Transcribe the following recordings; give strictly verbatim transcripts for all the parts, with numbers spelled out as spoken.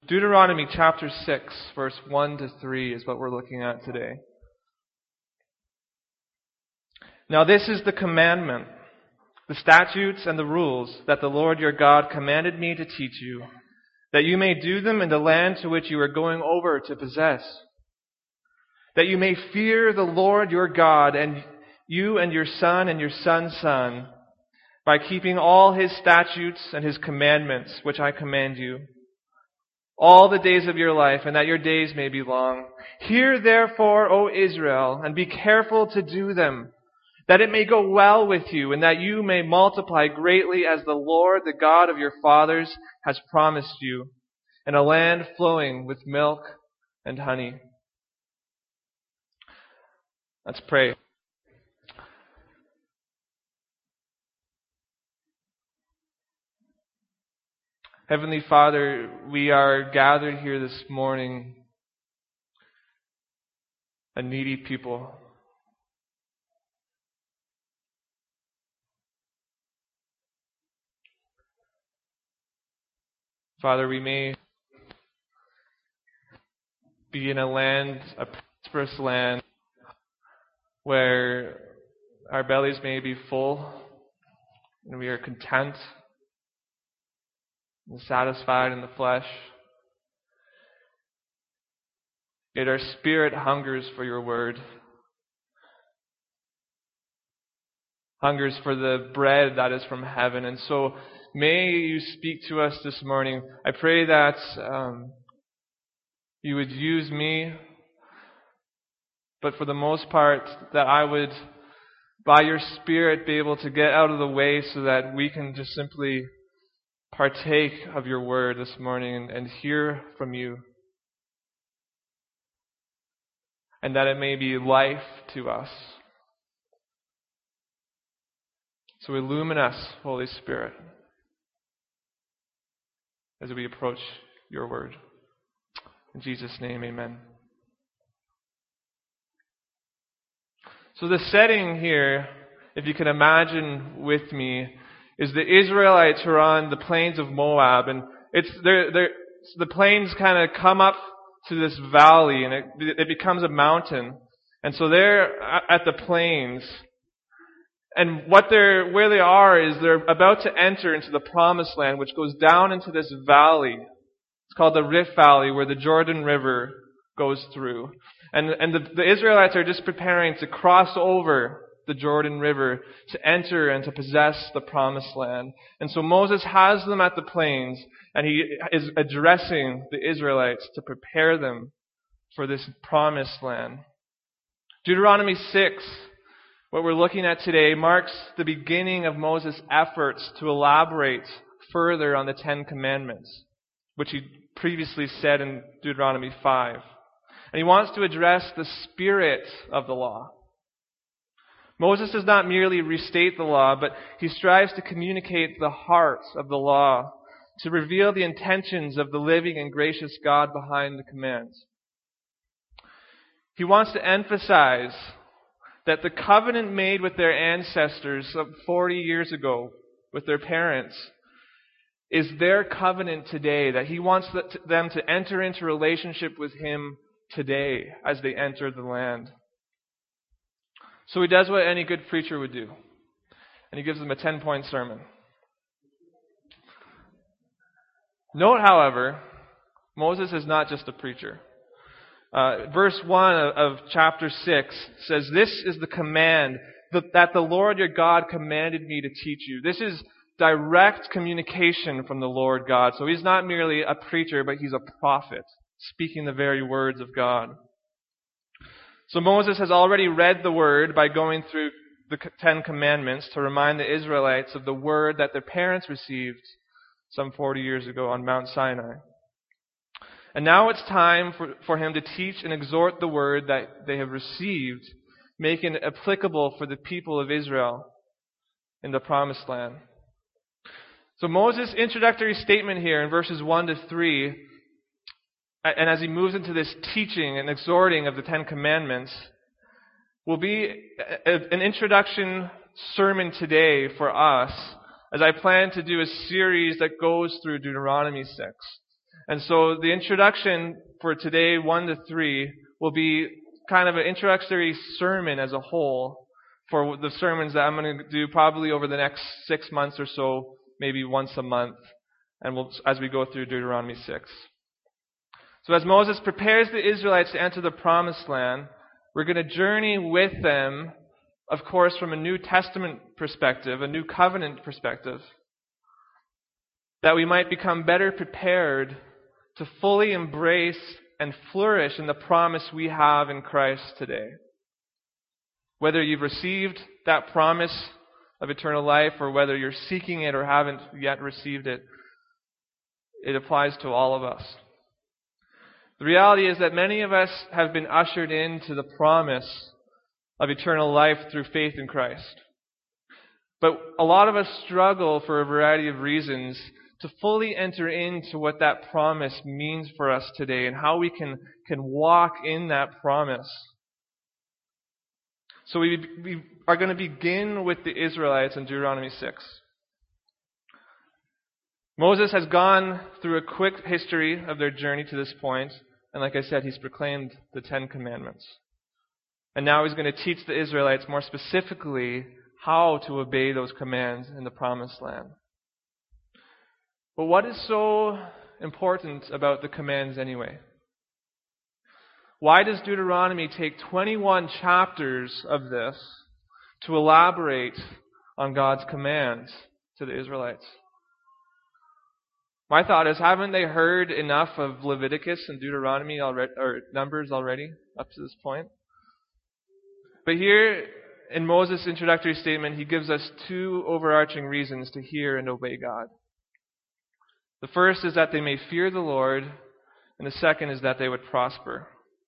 Deuteronomy chapter six, verse one to three is what we're looking at today. Now this is the commandment, the statutes and the rules that the Lord your God commanded me to teach you, that you may do them in the land to which you are going over to possess, that you may fear the Lord your God, and you and your son and your son's son, by keeping all His statutes and His commandments, which I command you, all the days of your life, and that your days may be long. Hear therefore, O Israel, and be careful to do them, that it may go well with you, and that you may multiply greatly as the Lord, the God of your fathers, has promised you, in a land flowing with milk and honey. Let's pray. Heavenly Father, we are gathered here this morning, a needy people. Father, we may be in a land, a prosperous land, where our bellies may be full and we are content and satisfied in the flesh. Yet our spirit hungers for your word, hungers for the bread that is from heaven. And so may you speak to us this morning. I pray that um, you would use me, but for the most part, that I would, by your Spirit, be able to get out of the way so that we can just simply partake of your word this morning and, and hear from you. And that it may be life to us. So illumine us, Holy Spirit, as we approach your word. In Jesus' name, amen. So the setting here, if you can imagine with me, is the Israelites who are on the plains of Moab, and it's they're, they're, the plains kind of come up to this valley, and it, it becomes a mountain. And so they're at the plains, and what they're where they are is they're about to enter into the Promised Land, which goes down into this valley. It's called the Rift Valley, where the Jordan River goes through. And, and the, the Israelites are just preparing to cross over the Jordan River to enter and to possess the Promised Land. And so Moses has them at the plains, and he is addressing the Israelites to prepare them for this Promised Land. Deuteronomy six, what we're looking at today, marks the beginning of Moses' efforts to elaborate further on the Ten Commandments, which he previously said in Deuteronomy five. And he wants to address the spirit of the law. Moses does not merely restate the law, but he strives to communicate the heart of the law, to reveal the intentions of the living and gracious God behind the commands. He wants to emphasize that the covenant made with their ancestors of forty years ago, with their parents, is their covenant today, that he wants them to enter into relationship with him today as they enter the land. So he does what any good preacher would do, and he gives them a ten-point sermon. Note, however, Moses is not just a preacher. Uh, verse one of, of chapter six says, "This is the command that, that the Lord your God commanded me to teach you." This is direct communication from the Lord God. So he's not merely a preacher, but he's a prophet, speaking the very words of God. So Moses has already read the word by going through the Ten Commandments to remind the Israelites of the word that their parents received some forty years ago on Mount Sinai. And now it's time for, for him to teach and exhort the word that they have received, making it applicable for the people of Israel in the Promised Land. So Moses' introductory statement here in verses one to three, and as he moves into this teaching and exhorting of the Ten Commandments, will be an introduction sermon today for us, as I plan to do a series that goes through Deuteronomy six. And so the introduction for today, one to three, will be kind of an introductory sermon as a whole for the sermons that I'm going to do probably over the next six months or so, maybe once a month, and we'll, as we go through Deuteronomy six. So as Moses prepares the Israelites to enter the promised land, we're going to journey with them, of course, from a New Testament perspective, a New Covenant perspective, that we might become better prepared to fully embrace and flourish in the promise we have in Christ today. Whether you've received that promise of eternal life or whether you're seeking it or haven't yet received it, it applies to all of us. The reality is that many of us have been ushered into the promise of eternal life through faith in Christ. But a lot of us struggle for a variety of reasons to fully enter into what that promise means for us today and how we can, can walk in that promise. So we, we are going to begin with the Israelites in Deuteronomy six. Moses has gone through a quick history of their journey to this point, and like I said, he's proclaimed the Ten Commandments. And now he's going to teach the Israelites more specifically how to obey those commands in the Promised Land. But what is so important about the commands anyway? Why does Deuteronomy take twenty-one chapters of this to elaborate on God's commands to the Israelites? My thought is, haven't they heard enough of Leviticus and Deuteronomy already, or Numbers already up to this point? But here in Moses' introductory statement, he gives us two overarching reasons to hear and obey God. The first is that they may fear the Lord, and the second is that they would prosper.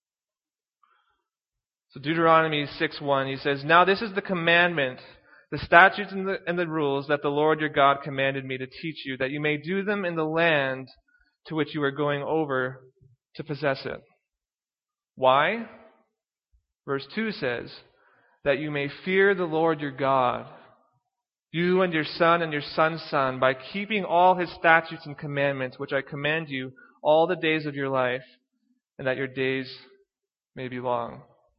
So Deuteronomy six one, he says, "Now this is the commandment, the statutes and the, and the rules that the Lord your God commanded me to teach you, that you may do them in the land to which you are going over to possess it." Why? Verse two says, "That you may fear the Lord your God, you and your son and your son's son, by keeping all his statutes and commandments, which I command you all the days of your life, and that your days may be long."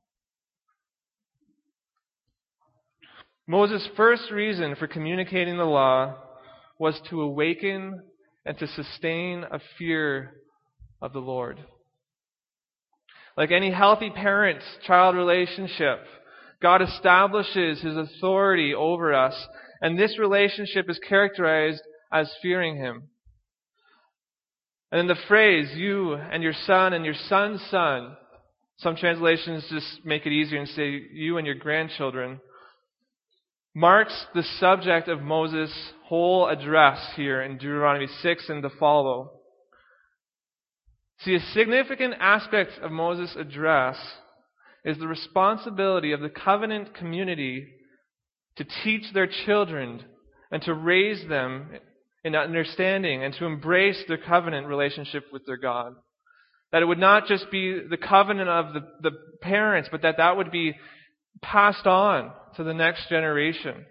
Moses' first reason for communicating the law was to awaken and to sustain a fear of the Lord. Like any healthy parent-child relationship, God establishes His authority over us, and this relationship is characterized as fearing Him. And then the phrase, "you and your son and your son's son," some translations just make it easier and say, "you and your grandchildren," marks the subject of Moses' whole address here in Deuteronomy six and to follow. See, a significant aspect of Moses' address is the responsibility of the covenant community to teach their children and to raise them in understanding and to embrace their covenant relationship with their God. That it would not just be the covenant of the, the parents, but that that would be passed on to the next generation.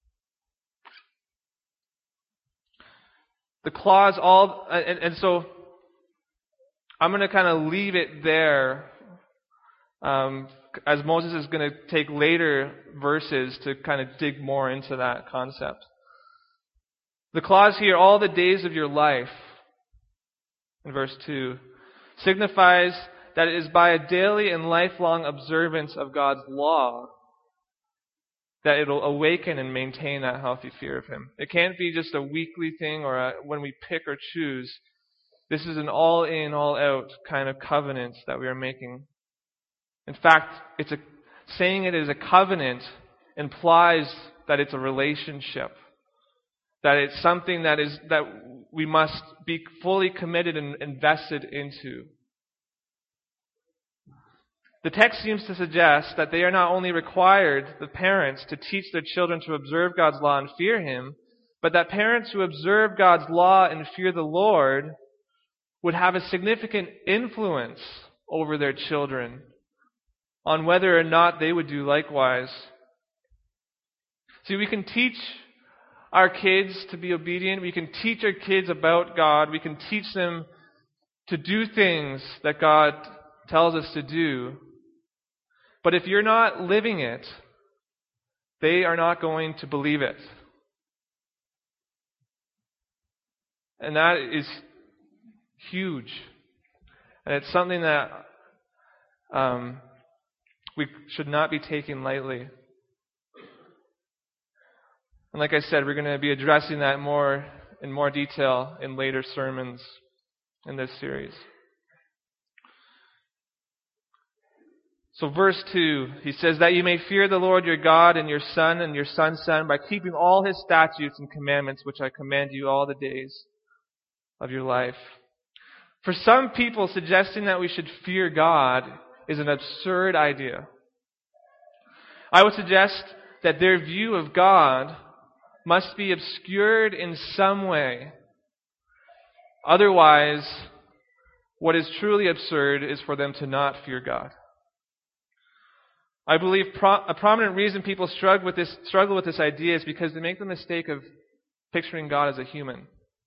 The clause all, and, and so I'm going to kind of leave it there, um, as Moses is going to take later verses to kind of dig more into that concept. The clause here, "all the days of your life," in verse two, signifies that it is by a daily and lifelong observance of God's law that it'll awaken and maintain that healthy fear of Him. It can't be just a weekly thing or a, when we pick or choose. This is an all-in, all-out kind of covenant that we are making. In fact, it's a, saying it is a covenant implies that it's a relationship, that it's something that is that we must be fully committed and invested into. The text seems to suggest that they are not only required, the parents, to teach their children to observe God's law and fear Him, but that parents who observe God's law and fear the Lord would have a significant influence over their children on whether or not they would do likewise. See, we can teach our kids to be obedient. We can teach our kids about God. We can teach them to do things that God tells us to do. But if you're not living it, they are not going to believe it. And that is huge. And it's something that um, we should not be taking lightly. And like I said, we're going to be addressing that more in more detail in later sermons in this series. So verse two, he says, that you may fear the Lord your God and your son and your son's son by keeping all his statutes and commandments which I command you all the days of your life. For some people, suggesting that we should fear God is an absurd idea. I would suggest that their view of God must be obscured in some way. Otherwise, what is truly absurd is for them to not fear God. I believe pro- a prominent reason people struggle with this struggle with this idea is because they make the mistake of picturing God as a human.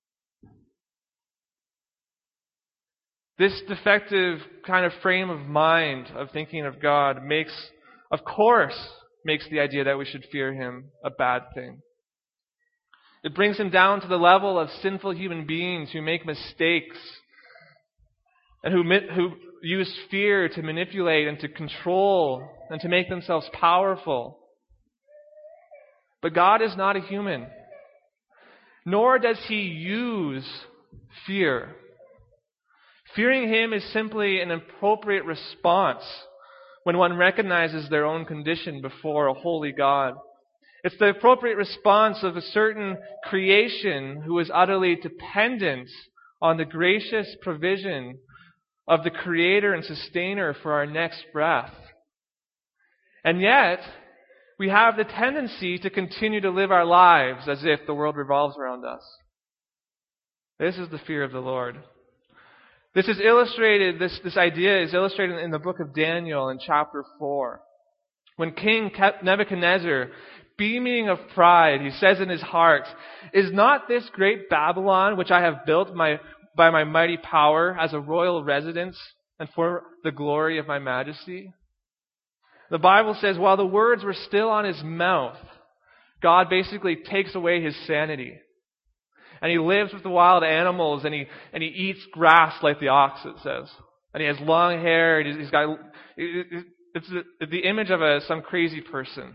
This defective kind of frame of mind of thinking of God makes, of course, makes the idea that we should fear Him a bad thing. It brings Him down to the level of sinful human beings who make mistakes and who who use fear to manipulate and to control and to make themselves powerful. But God is not a human, nor does He use fear. Fearing Him is simply an appropriate response when one recognizes their own condition before a holy God. It's the appropriate response of a certain creation who is utterly dependent on the gracious provision of the Creator and Sustainer for our next breath. And yet, we have the tendency to continue to live our lives as if the world revolves around us. This is the fear of the Lord. This is illustrated, this, this idea is illustrated in the book of Daniel in chapter four. When King Nebuchadnezzar, beaming of pride, he says in his heart, "Is not this great Babylon, which I have built my, by my mighty power as a royal residence and for the glory of my majesty?" The Bible says while the words were still on his mouth, God basically takes away his sanity. And he lives with the wild animals, and he and he eats grass like the ox, it says. And he has long hair, and he's got, it's the image of a some crazy person.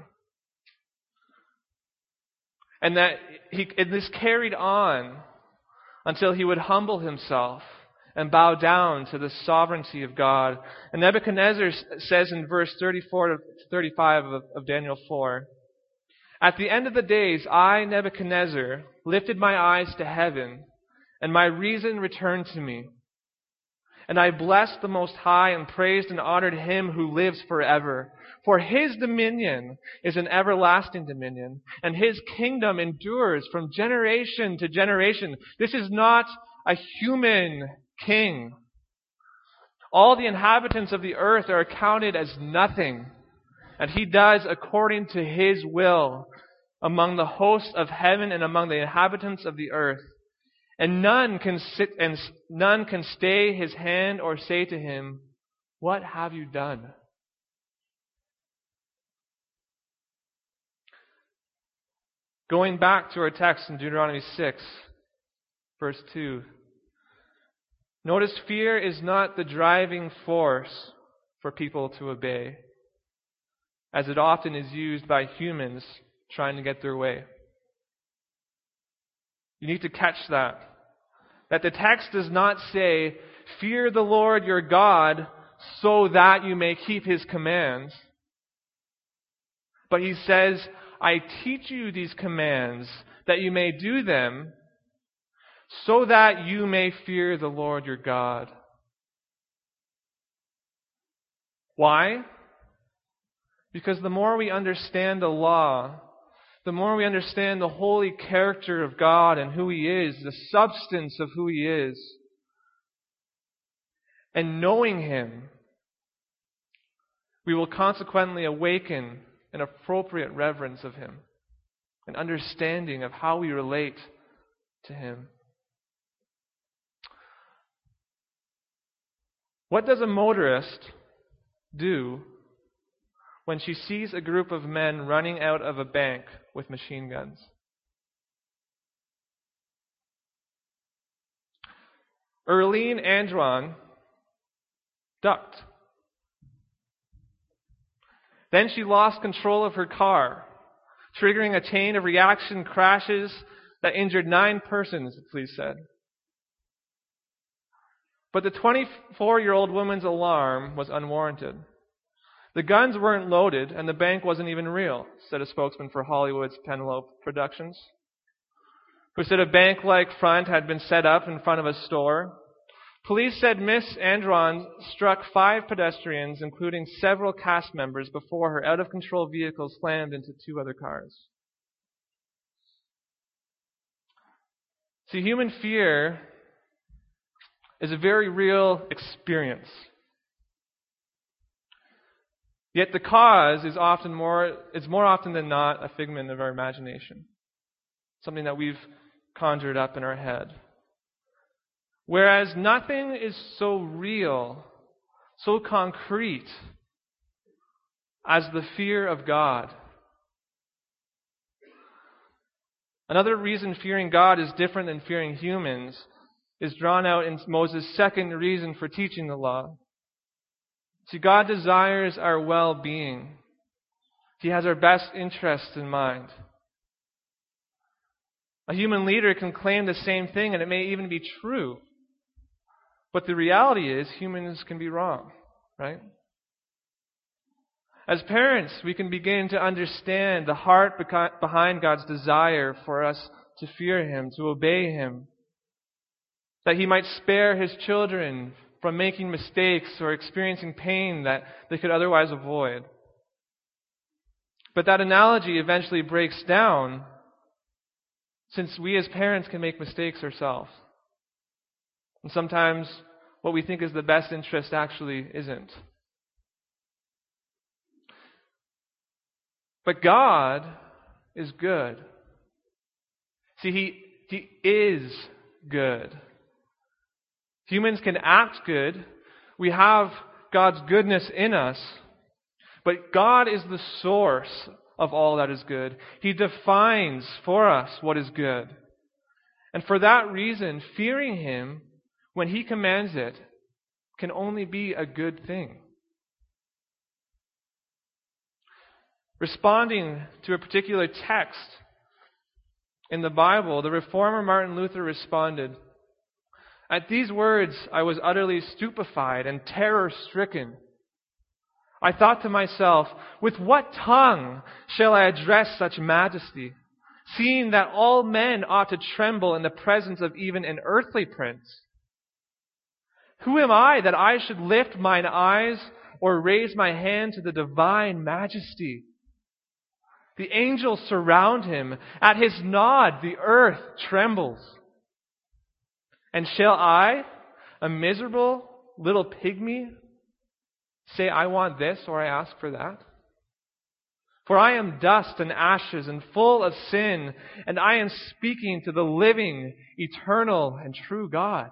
And that he and this carried on until he would humble himself and bow down to the sovereignty of God. And Nebuchadnezzar says in verse thirty-four to thirty-five of, of Daniel four, "At the end of the days, I, Nebuchadnezzar, lifted my eyes to heaven, and my reason returned to me. And I blessed the Most High and praised and honored Him who lives forever. For His dominion is an everlasting dominion, and His kingdom endures from generation to generation." This is not a human king. All the inhabitants of the earth are accounted as nothing, and He does according to His will among the hosts of heaven and among the inhabitants of the earth. And none can sit and none can stay His hand or say to Him, "What have you done?" Going back to our text in Deuteronomy six, verse two. Notice fear is not the driving force for people to obey, as it often is used by humans trying to get their way. You need to catch that. That the text does not say, "Fear the Lord your God so that you may keep His commands." But He says, "I teach you these commands that you may do them so that you may fear the Lord your God." Why? Because the more we understand the law, the more we understand the holy character of God and who He is, the substance of who He is, and knowing Him, we will consequently awaken an appropriate reverence of Him, an understanding of how we relate to Him. What does a motorist do when she sees a group of men running out of a bank with machine guns? Earlene Andron ducked. Then she lost control of her car, triggering a chain of reaction crashes that injured nine persons, the police said. But the twenty-four-year-old woman's alarm was unwarranted. The guns weren't loaded, and the bank wasn't even real, said a spokesman for Hollywood's Penelope Productions, who said a bank-like front had been set up in front of a store. Police said Miss Andron struck five pedestrians, including several cast members, before her out-of-control vehicle slammed into two other cars. See, human fear is a very real experience. Yet the cause is often more is more often than not a figment of our imagination. Something that we've conjured up in our head. Whereas nothing is so real, so concrete as the fear of God. Another reason fearing God is different than fearing humans is drawn out in Moses' second reason for teaching the law. See, God desires our well-being. He has our best interests in mind. A human leader can claim the same thing, and it may even be true. But the reality is, humans can be wrong, right? As parents, we can begin to understand the heart behind God's desire for us to fear Him, to obey Him, that He might spare His children from making mistakes or experiencing pain that they could otherwise avoid. But that analogy eventually breaks down, since we as parents can make mistakes ourselves. And sometimes what we think is the best interest actually isn't. But God is good. See, He, he is good. Humans can act good. We have God's goodness in us. But God is the source of all that is good. He defines for us what is good. And for that reason, fearing Him when He commands it can only be a good thing. Responding to a particular text in the Bible, the reformer Martin Luther responded, "At these words I was utterly stupefied and terror-stricken. I thought to myself, with what tongue shall I address such majesty, seeing that all men ought to tremble in the presence of even an earthly prince? Who am I that I should lift mine eyes or raise my hand to the divine majesty? The angels surround Him. At His nod the earth trembles. And shall I, a miserable little pygmy, say I want this or I ask for that? For I am dust and ashes and full of sin, and I am speaking to the living, eternal, and true God."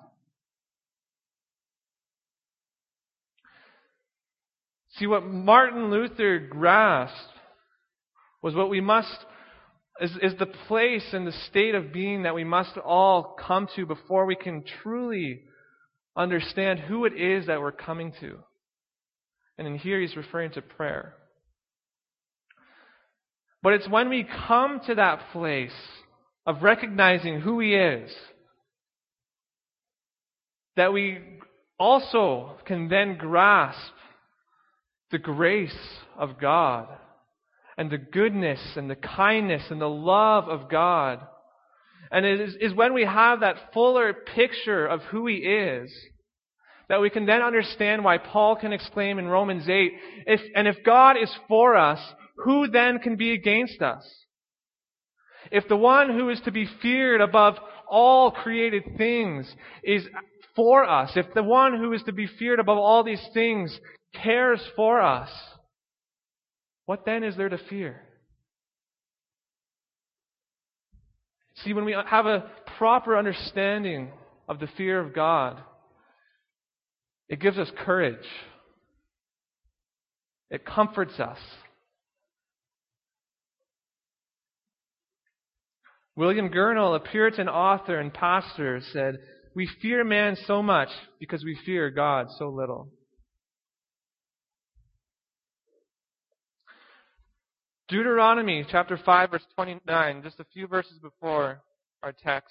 See, what Martin Luther grasped was what we must Is, is the place and the state of being that we must all come to before we can truly understand who it is that we're coming to. And in here he's referring to prayer. But it's when we come to that place of recognizing who He is that we also can then grasp the grace of God and the goodness and the kindness and the love of God. And it is, is when we have that fuller picture of who He is that we can then understand why Paul can exclaim in Romans eight, if, and if God is for us, who then can be against us? If the one who is to be feared above all created things is for us, if the one who is to be feared above all these things cares for us, what then is there to fear? See, when we have a proper understanding of the fear of God, It gives us courage. It comforts us. William Gurnall, a Puritan author and pastor, said, "We fear man so much because we fear God so little." Deuteronomy chapter five, verse twenty-nine, just a few verses before our text.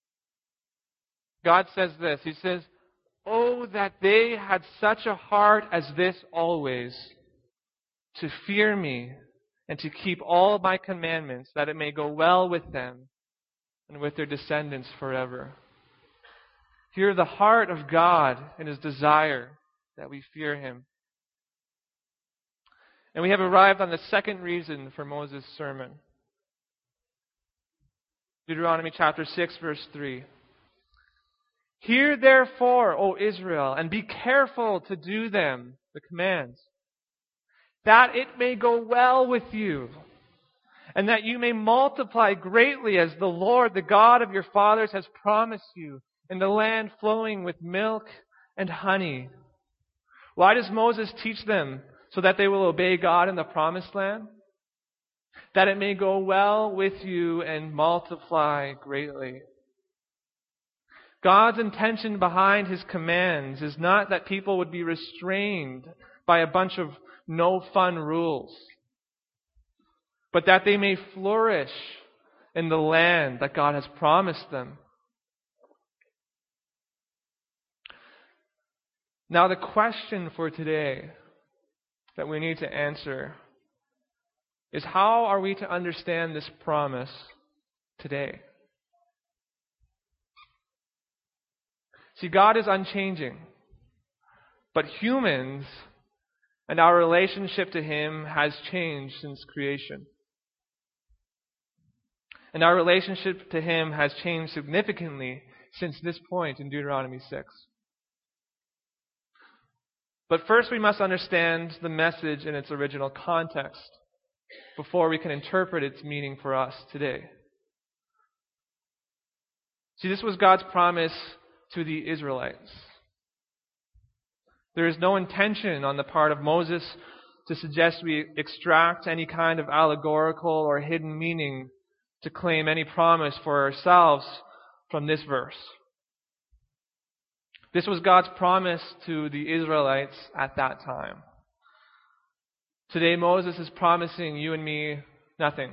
God says this. He says, "Oh, that they had such a heart as this always, to fear me and to keep all my commandments, that it may go well with them and with their descendants forever." Hear the heart of God and His desire that we fear Him. And we have arrived on the second reason for Moses' sermon. Deuteronomy chapter six, verse three. "Hear therefore, O Israel, and be careful to do them," the commands, "that it may go well with you, and that you may multiply greatly as the Lord, the God of your fathers, has promised you, in the land flowing with milk and honey." Why does Moses teach them? So that they will obey God in the promised land? That it may go well with you and multiply greatly. God's intention behind His commands is not that people would be restrained by a bunch of no-fun rules, but that they may flourish in the land that God has promised them. Now, the question for today that we need to answer is, how are we to understand this promise today? See, God is unchanging, but humans and our relationship to Him has changed since creation. And our relationship to Him has changed significantly since this point in Deuteronomy six. But first we must understand the message in its original context before we can interpret its meaning for us today. See, this was God's promise to the Israelites. There is no intention on the part of Moses to suggest we extract any kind of allegorical or hidden meaning to claim any promise for ourselves from this verse. This was God's promise to the Israelites at that time. Today, Moses is promising you and me nothing.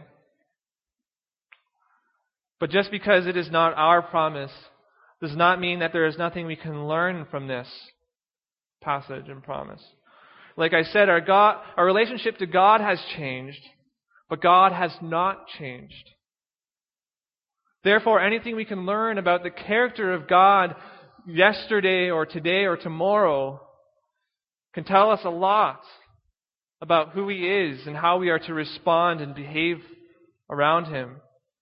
But just because it is not our promise does not mean that there is nothing we can learn from this passage and promise. Like I said, our God, our relationship to God has changed, but God has not changed. Therefore, anything we can learn about the character of God yesterday or today or tomorrow can tell us a lot about who He is and how we are to respond and behave around Him.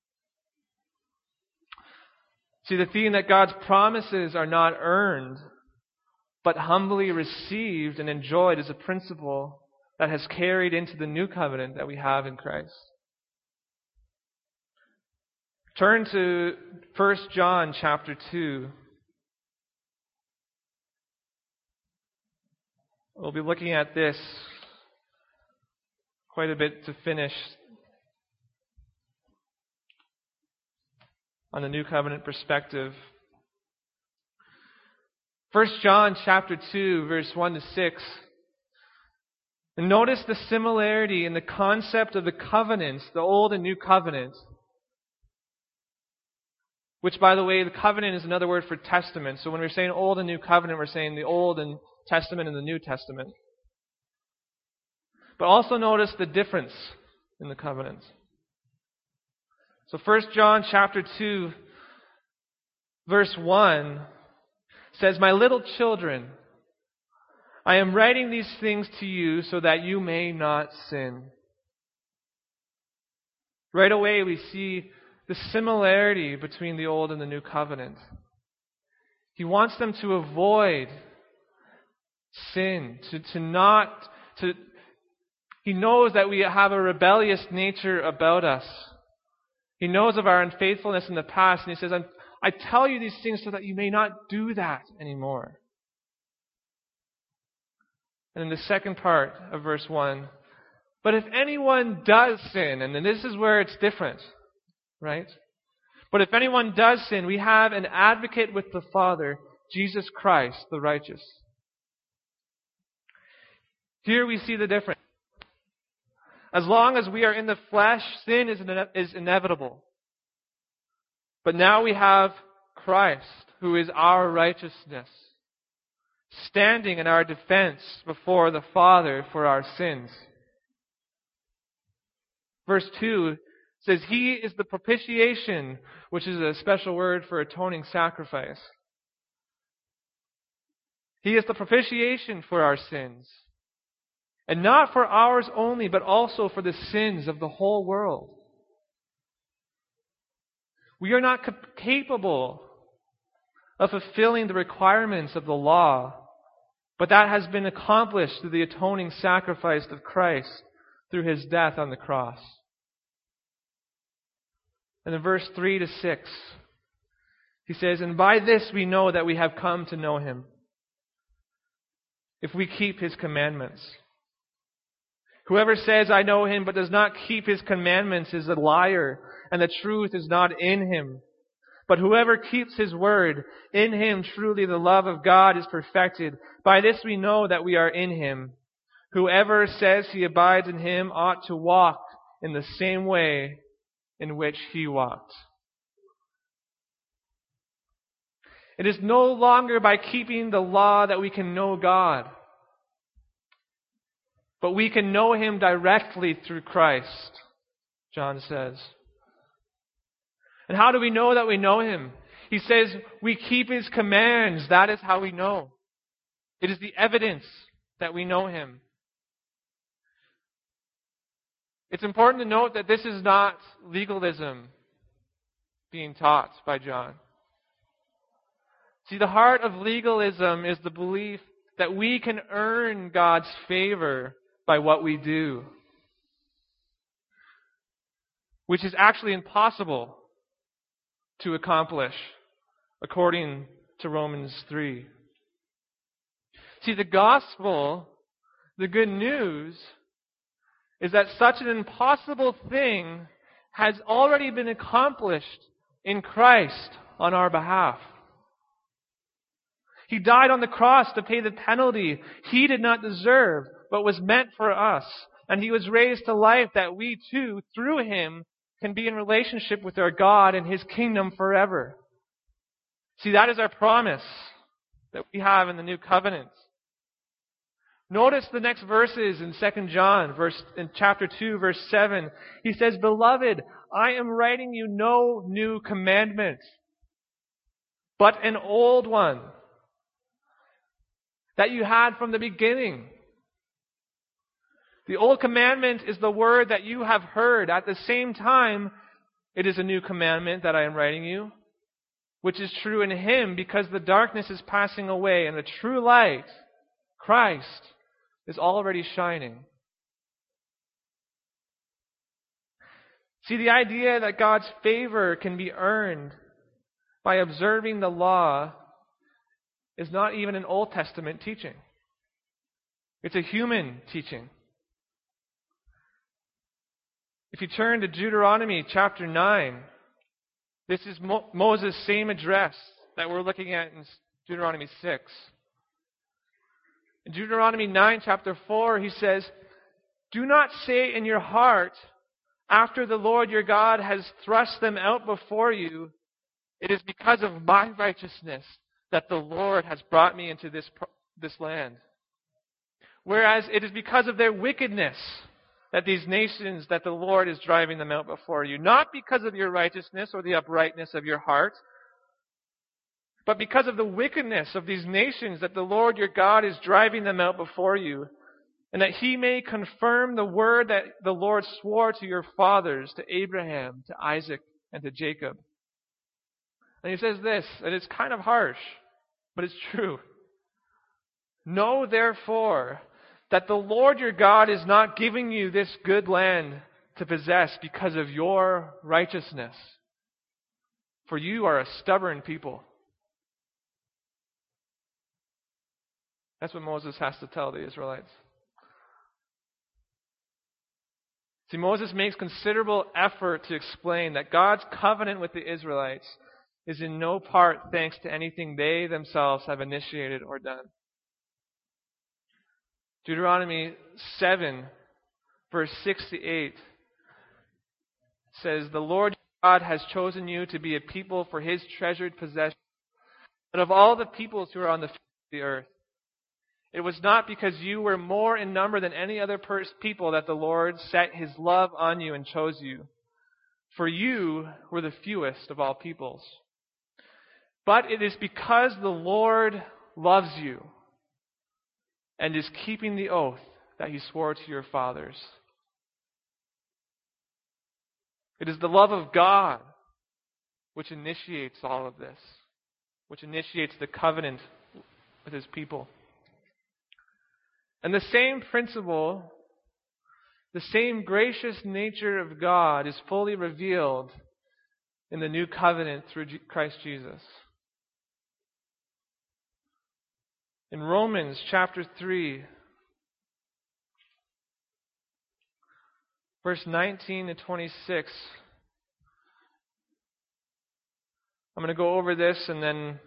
See, the theme that God's promises are not earned, but humbly received and enjoyed is a principle that has carried into the new covenant that we have in Christ. Turn to First John chapter two. We'll be looking at this quite a bit to finish on the New Covenant perspective. First John chapter two, verse one to six. And notice the similarity in the concept of the covenants, the Old and New Covenant. Which, by the way, the covenant is another word for testament. So when we're saying Old and New Covenant, we're saying the Old and Testament and the New Testament. But also notice the difference in the covenants. So First John chapter two, verse one says, "My little children, I am writing these things to you so that you may not sin." Right away we see the similarity between the Old and the New Covenant. He wants them to avoid sin, to, to not, to, He knows that we have a rebellious nature about us. He knows of our unfaithfulness in the past, and He says, I'm, I tell you these things so that you may not do that anymore. And in the second part of verse one, but if anyone does sin, and then this is where it's different, right? But if anyone does sin, we have an advocate with the Father, Jesus Christ, the righteous. Here we see the difference. As long as we are in the flesh, sin is, ine- is inevitable. But now we have Christ, who is our righteousness, standing in our defense before the Father for our sins. Verse two says, He is the propitiation, which is a special word for atoning sacrifice. He is the propitiation for our sins. And not for ours only, but also for the sins of the whole world. We are not capable of fulfilling the requirements of the law, but that has been accomplished through the atoning sacrifice of Christ through His death on the cross. And in verse three to six, he says, And by this we know that we have come to know Him, if we keep His commandments. Whoever says, I know Him, but does not keep His commandments is a liar, and the truth is not in him. But whoever keeps His word, in him truly the love of God is perfected. By this we know that we are in Him. Whoever says he abides in Him ought to walk in the same way in which He walked. It is no longer by keeping the law that we can know God, but we can know Him directly through Christ, John says. And how do we know that we know Him? He says we keep His commands. That is how we know. It is the evidence that we know Him. It's important to note that this is not legalism being taught by John. See, the heart of legalism is the belief that we can earn God's favor by what we do, which is actually impossible to accomplish, according to Romans three. See, the gospel, the good news, is that such an impossible thing has already been accomplished in Christ on our behalf. He died on the cross to pay the penalty He did not deserve, but was meant for us. And He was raised to life that we too, through Him, can be in relationship with our God and His kingdom forever. See, that is our promise that we have in the new covenant. Notice the next verses in Second John, verse in chapter two, verse seven. He says, Beloved, I am writing you no new commandment, but an old one that you had from the beginning. The old commandment is the word that you have heard. At the same time, it is a new commandment that I am writing you, which is true in Him, because the darkness is passing away and the true light, Christ, is already shining. See, the idea that God's favor can be earned by observing the law is not even an Old Testament teaching. It's a human teaching. If you turn to Deuteronomy chapter nine, this is Mo- Moses' same address that we're looking at in Deuteronomy six. In Deuteronomy nine, chapter four, he says, Do not say in your heart, after the Lord your God has thrust them out before you, it is because of my righteousness that the Lord has brought me into this, this land. Whereas it is because of their wickedness that these nations, that the Lord is driving them out before you. Not because of your righteousness or the uprightness of your heart, but because of the wickedness of these nations that the Lord your God is driving them out before you, and that He may confirm the word that the Lord swore to your fathers, to Abraham, to Isaac, and to Jacob. And He says this, and it's kind of harsh, but it's true. Know therefore that the Lord your God is not giving you this good land to possess because of your righteousness, for you are a stubborn people. That's what Moses has to tell the Israelites. See, Moses makes considerable effort to explain that God's covenant with the Israelites is in no part thanks to anything they themselves have initiated or done. Deuteronomy seven, verse sixty-eight says, "The Lord God has chosen you to be a people for His treasured possession. But of all the peoples who are on the face of the earth, it was not because you were more in number than any other pers- people that the Lord set His love on you and chose you. For you were the fewest of all peoples. But it is because the Lord loves you and is keeping the oath that He swore to your fathers." It is the love of God which initiates all of this, which initiates the covenant with His people. And the same principle, the same gracious nature of God is fully revealed in the new covenant through Christ Jesus. In Romans chapter three, verse nineteen to twenty-six, I'm going to go over this and then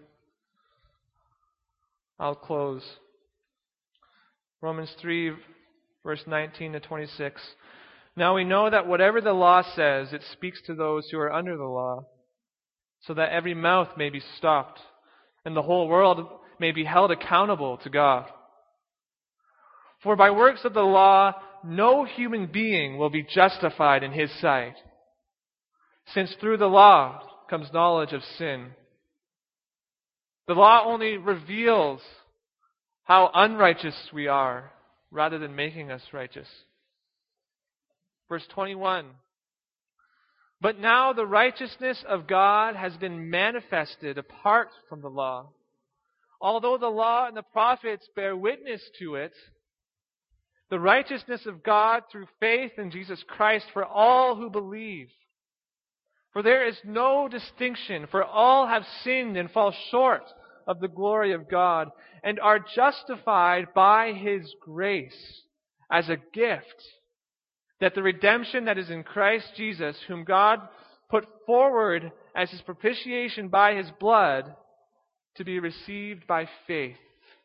I'll close. Romans three, verse nineteen to twenty-six. "Now we know that whatever the law says, it speaks to those who are under the law, so that every mouth may be stopped, and the whole world may be held accountable to God. For by works of the law, no human being will be justified in His sight, since through the law comes knowledge of sin." The law only reveals how unrighteous we are, rather than making us righteous. Verse twenty-one. "But now the righteousness of God has been manifested apart from the law. Although the law and the prophets bear witness to it, the righteousness of God through faith in Jesus Christ for all who believe. For there is no distinction, for all have sinned and fall short of the glory of God, and are justified by His grace as a gift, that the redemption that is in Christ Jesus, whom God put forward as His propitiation by His blood, to be received by faith.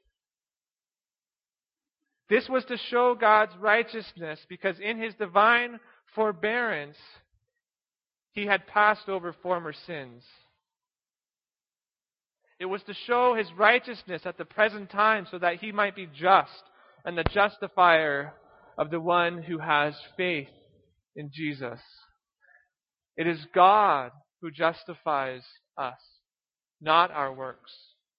This was to show God's righteousness, because in His divine forbearance He had passed over former sins. It was to show His righteousness at the present time, so that He might be just and the justifier of the one who has faith in Jesus. It is God who justifies us, not our works.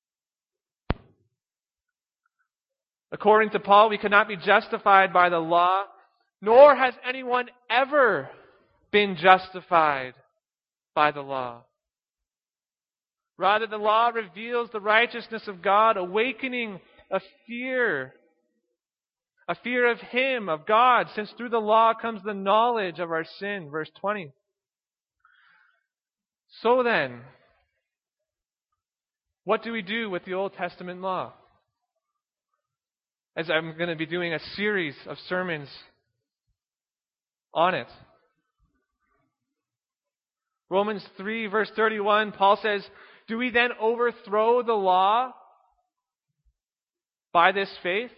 According to Paul, we cannot be justified by the law, nor has anyone ever been justified by the law. Rather, the law reveals the righteousness of God, awakening a fear, a fear of Him, of God, since through the law comes the knowledge of our sin. Verse twenty. So then, what do we do with the Old Testament law? As I'm going to be doing a series of sermons on it. Romans three, verse thirty-one, Paul says, "Do we then overthrow the law by this faith?"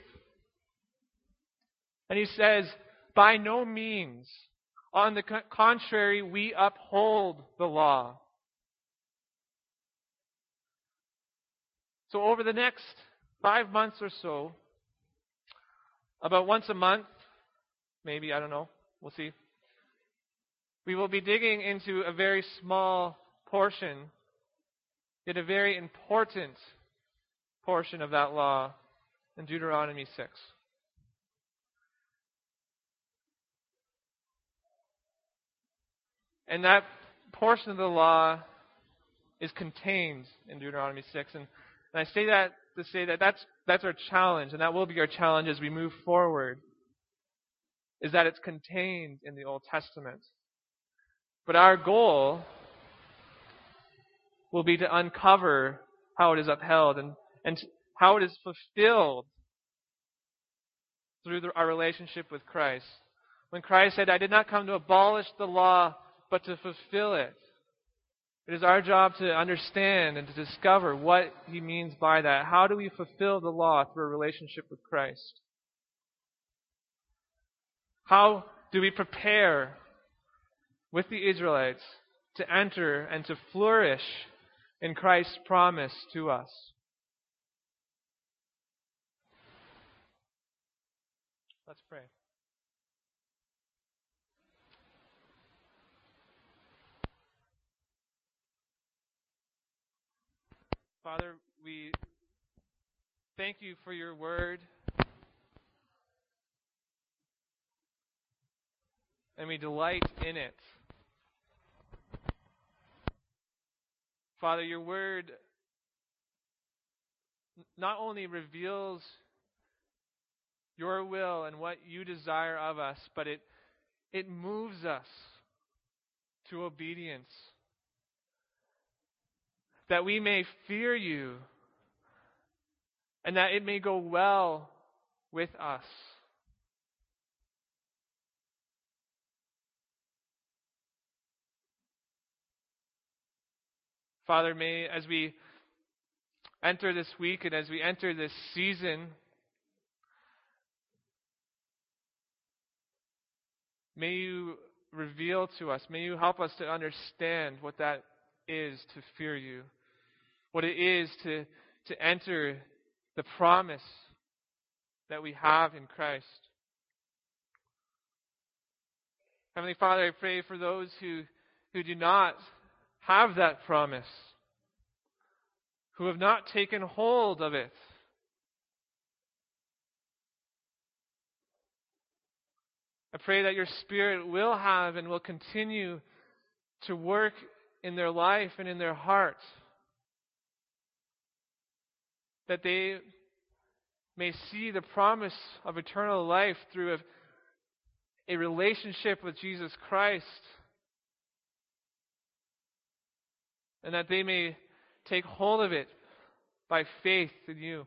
And he says, "By no means. On the contrary, we uphold the law." So over the next five months or so, about once a month, maybe, I don't know, we'll see, we will be digging into a very small portion, yet a very important portion of that law in Deuteronomy six. And that portion of the law is contained in Deuteronomy six. And, and I say that to say that that's, that's our challenge, and that will be our challenge as we move forward, is that it's contained in the Old Testament. But our goal will be to uncover how it is upheld and, and how it is fulfilled through the, our relationship with Christ. When Christ said, I did not come to abolish the law, but to fulfill it. It is our job to understand and to discover what he means by that. How do we fulfill the law through a relationship with Christ? How do we prepare with the Israelites to enter and to flourish in Christ's promise to us? Let's pray. Father, we thank you for your word. And we delight in it. Father, your word not only reveals your will and what you desire of us, but it it moves us to obedience. That we may fear you and that it may go well with us. Father, may as we enter this week and as we enter this season, may you reveal to us, may you help us to understand what that is to fear you, what it is to, to enter the promise that we have in Christ. Heavenly Father, I pray for those who, who do not have that promise, who have not taken hold of it. I pray that your Spirit will have and will continue to work in their life and in their hearts, that they may see the promise of eternal life through a, a relationship with Jesus Christ, and that they may take hold of it by faith in you.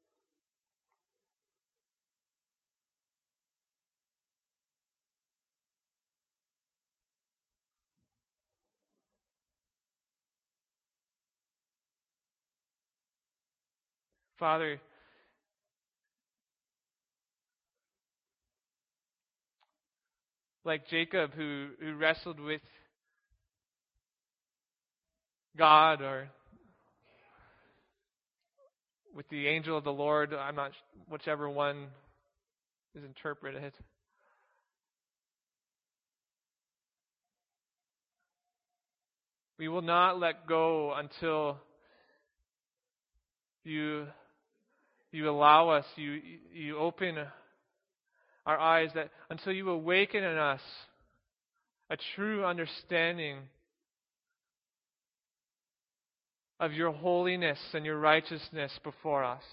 Father, like Jacob who, who wrestled with God or with the angel of the Lord, I'm not, whichever one is interpreted. We will not let go until you you allow us, you you open our eyes, that until you awaken in us a true understanding of your holiness and your righteousness before us.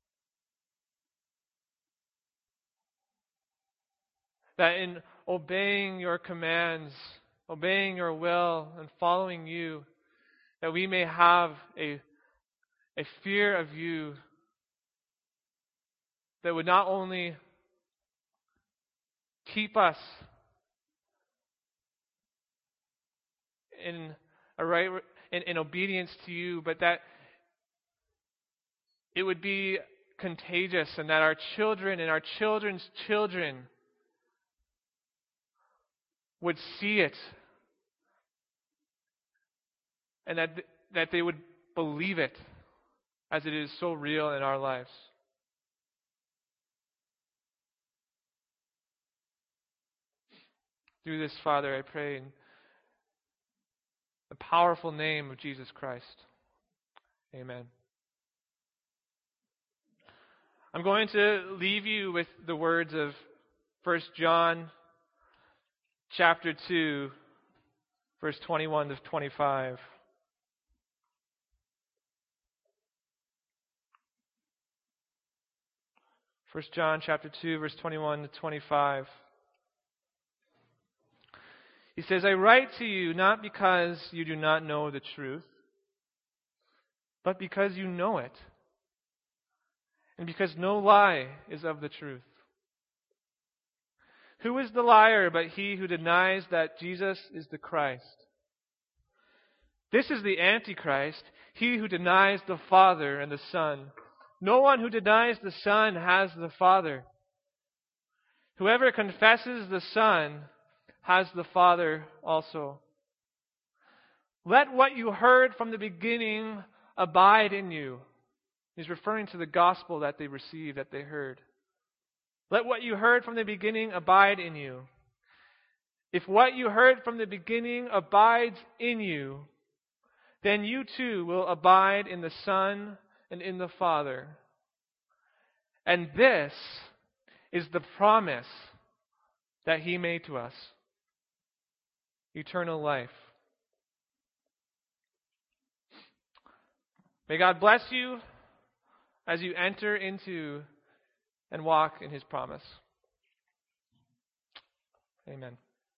That in obeying your commands, obeying your will, and following you, that we may have a, a fear of you that would not only keep us in a right in, in obedience to you, but that it would be contagious, and that our children and our children's children would see it, and that that they would believe it as it is so real in our lives. Do this, Father, I pray, in the powerful name of Jesus Christ. Amen. I'm going to leave you with the words of First John chapter two, verse twenty-one to twenty-five. First John chapter two, verse twenty-one to twenty-five. He says, I write to you not because you do not know the truth, but because you know it, and because no lie is of the truth. Who is the liar but he who denies that Jesus is the Christ? This is the Antichrist, he who denies the Father and the Son. No one who denies the Son has the Father. Whoever confesses the Son has the Father also. Let what you heard from the beginning abide in you. He's referring to the gospel that they received, that they heard. Let what you heard from the beginning abide in you. If what you heard from the beginning abides in you, then you too will abide in the Son and in the Father. And this is the promise that He made to us: eternal life. May God bless you as you enter into and walk in His promise. Amen.